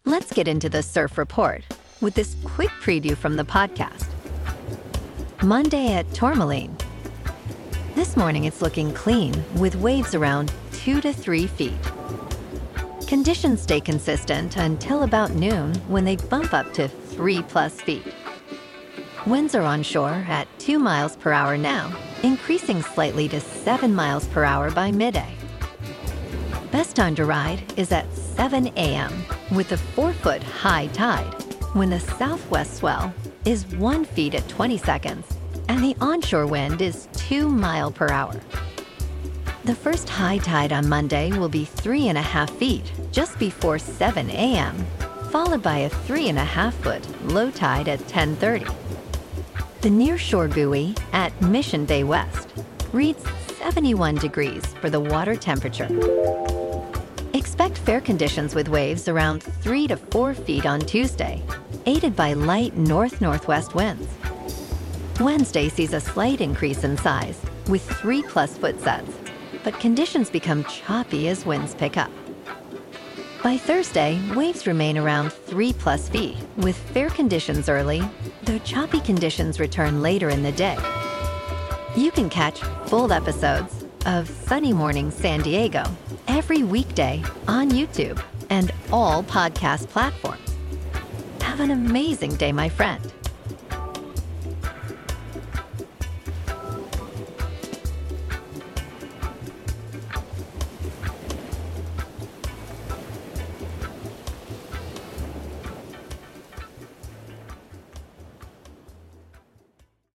Let's get into the surf report with this quick preview from the podcast. Monday at Tourmaline. This morning it's looking clean with waves around 2 to 3 feet. Conditions stay consistent until about noon when they bump up to 3+ feet. Winds are onshore at 2 miles per hour now, increasing slightly to 7 miles per hour by midday. Best time to ride is at 7 a.m. with a 4-foot high tide, when the southwest swell is 1 foot at 20 seconds and the onshore wind is 2 miles per hour. The first high tide on Monday will be 3.5 feet just before 7 a.m., followed by a 3.5-foot low tide at 10:30. The nearshore buoy at Mission Bay West reads 71 degrees for the water temperature. Expect fair conditions with waves around 3 to 4 feet on Tuesday, aided by light north-northwest winds. Wednesday sees a slight increase in size with 3+ foot sets, but conditions become choppy as winds pick up. By Thursday, waves remain around 3+ feet with fair conditions early, though choppy conditions return later in the day. You can catch full episodes of Sunny Morning San Diego every weekday on YouTube and all podcast platforms. Have an amazing day, my friend.